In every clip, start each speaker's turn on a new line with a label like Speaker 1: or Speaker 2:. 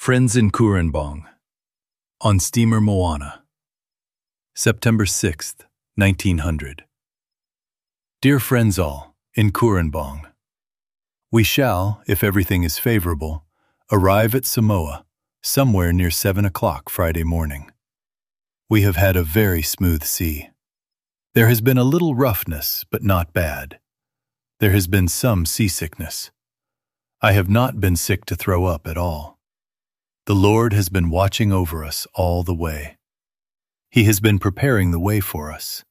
Speaker 1: Friends in Kurenbong, on steamer Moana, September 6th, 1900. Dear friends all, in Kurenbong, we shall, if everything is favorable, arrive at Samoa somewhere near 7 o'clock Friday morning. We have had a very smooth sea. There has been a little roughness, but not bad. There has been some seasickness. I have not been sick to throw up at all. The Lord has been watching over us all the way. He has been preparing the way for us.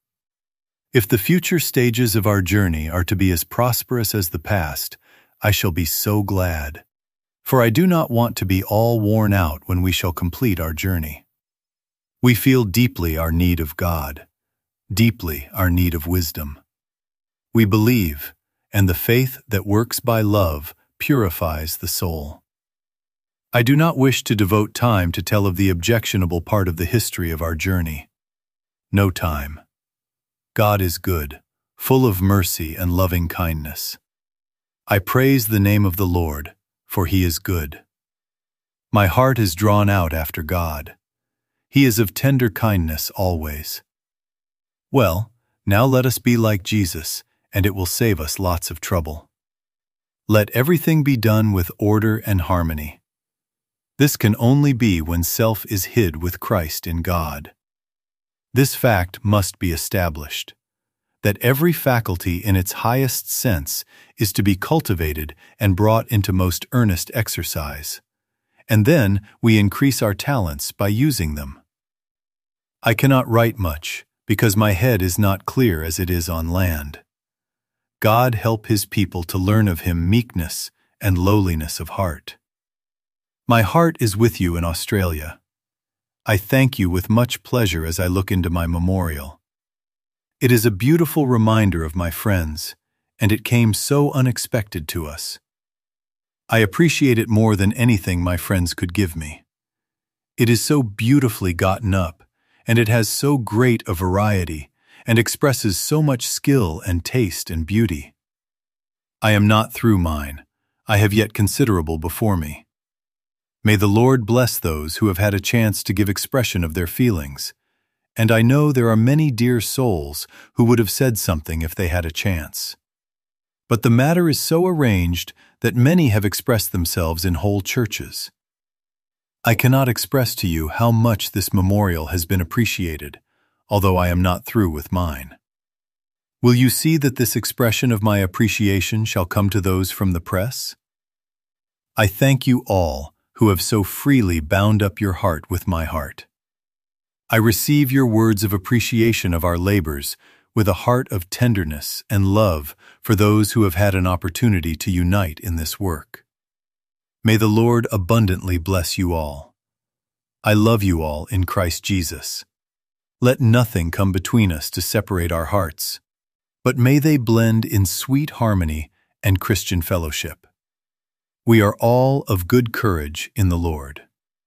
Speaker 1: If the future stages of our journey are to be as prosperous as the past, I shall be so glad, for I do not want to be all worn out when we shall complete our journey. We feel deeply our need of God, deeply our need of wisdom. We believe, and the faith that works by love purifies the soul. I do not wish to devote time to tell of the objectionable part of the history of our journey. No time. God is good, full of mercy and loving kindness. I praise the name of the Lord, for He is good. My heart is drawn out after God. He is of tender kindness always. Well, now let us be like Jesus, and it will save us lots of trouble. Let everything be done with order and harmony. This can only be when self is hid with Christ in God. This fact must be established, that every faculty in its highest sense is to be cultivated and brought into most earnest exercise, and then we increase our talents by using them. I cannot write much, because my head is not clear as it is on land. God help His people to learn of Him meekness and lowliness of heart. My heart is with you in Australia. I thank you with much pleasure as I look into my memorial. It is a beautiful reminder of my friends, and it came so unexpected to us. I appreciate it more than anything my friends could give me. It is so beautifully gotten up, and it has so great a variety, and expresses so much skill and taste and beauty. I am not through mine. I have yet considerable before me. May the Lord bless those who have had a chance to give expression of their feelings, and I know there are many dear souls who would have said something if they had a chance. But the matter is so arranged that many have expressed themselves in whole churches. I cannot express to you how much this memorial has been appreciated, although I am not through with mine. Will you see that this expression of my appreciation shall come to those from the press? I thank you all who have so freely bound up your heart with my heart. I receive your words of appreciation of our labors with a heart of tenderness and love for those who have had an opportunity to unite in this work. May the Lord abundantly bless you all. I love you all in Christ Jesus. Let nothing come between us to separate our hearts, but may they blend in sweet harmony and Christian fellowship. We are all of good courage in the Lord.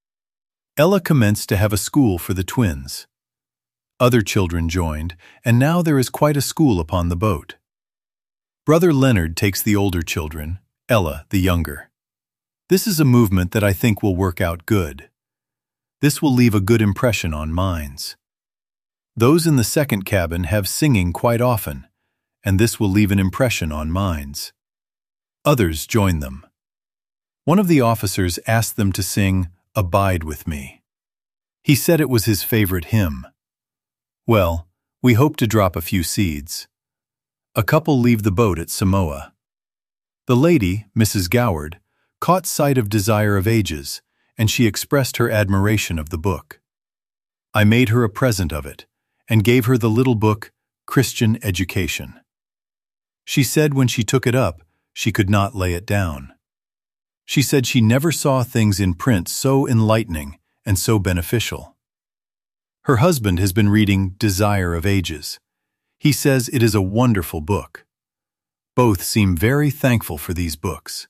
Speaker 1: Ella commenced to have a school for the twins. Other children joined, and now there is quite a school upon the boat. Brother Leonard takes the older children, Ella the younger. This is a movement that I think will work out good. This will leave a good impression on minds. Those in the second cabin have singing quite often, and this will leave an impression on minds. Others join them. One of the officers asked them to sing "Abide with Me." He said it was his favorite hymn. Well, we hope to drop a few seeds. A couple leave the boat at Samoa. The lady, Mrs. Goward, caught sight of Desire of Ages, and she expressed her admiration of the book. I made her a present of it, and gave her the little book, Christian Education. She said when she took it up, she could not lay it down. She said she never saw things in print so enlightening and so beneficial. Her husband has been reading Desire of Ages. He says it is a wonderful book. Both seem very thankful for these books.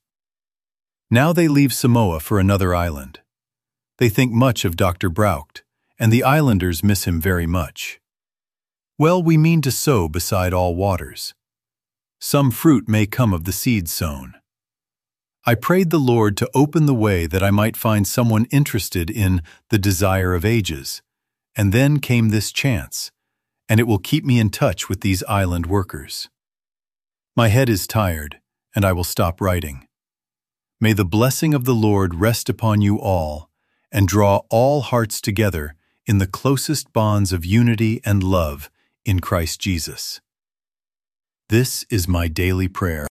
Speaker 1: Now they leave Samoa for another island. They think much of Dr. Braucht, and the islanders miss him very much. Well, we mean to sow beside all waters. Some fruit may come of the seed sown. I prayed the Lord to open the way that I might find someone interested in The Desire of Ages, and then came this chance, and it will keep me in touch with these island workers. My head is tired, and I will stop writing. May the blessing of the Lord rest upon you all, and draw all hearts together in the closest bonds of unity and love in Christ Jesus. This is my daily prayer.